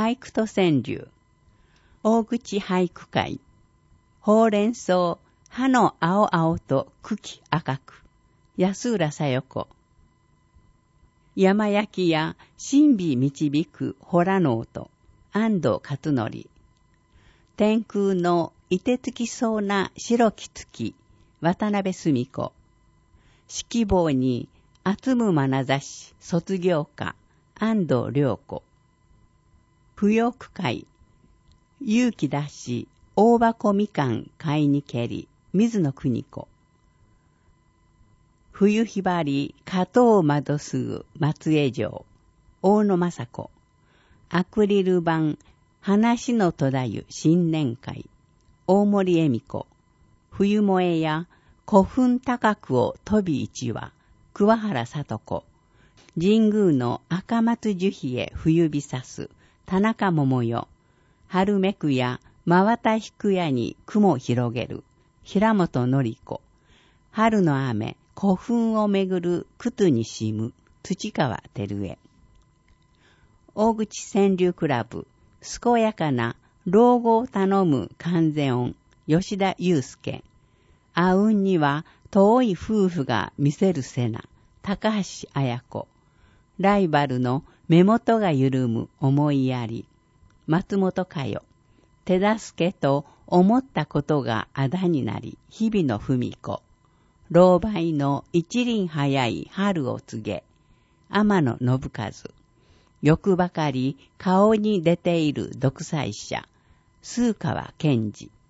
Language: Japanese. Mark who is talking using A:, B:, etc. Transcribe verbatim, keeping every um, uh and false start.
A: 俳句と川柳、大口俳句会、ほうれん草、葉の青々と茎赤く、安浦さよ子、山焼きや神美導くホラノート、安藤勝則、天空の凍てつきそうな白き月、渡辺澄子、指揮棒に厚む眼差し卒業歌、安藤良子、不要区会、勇気出し大箱みかん買いにけり、水野邦子、冬ひばり加藤窓すぐ松江城、大野雅子、アクリル板話の途絶ゆ新年会、大森恵美子、冬萌えや古墳高くを飛び一羽、桑原聡子、神宮の赤松樹皮へ冬日さす、田中桃代、春めくや真綿引くやに雲広げる、平本典子、春の雨、古墳をめぐるくつにしむ、土川照江、大口川柳クラブ、健やかな老後を頼む完全音、吉田祐介、あうんには遠い夫婦が見せるせな、高橋彩子、ライバルの目元が緩む思いやり、松本佳代、手助けと思ったことがあだになり、日々の文子、老媒の一輪早い春を告げ、天野信和、欲ばかり顔に出ている独裁者、数川健二、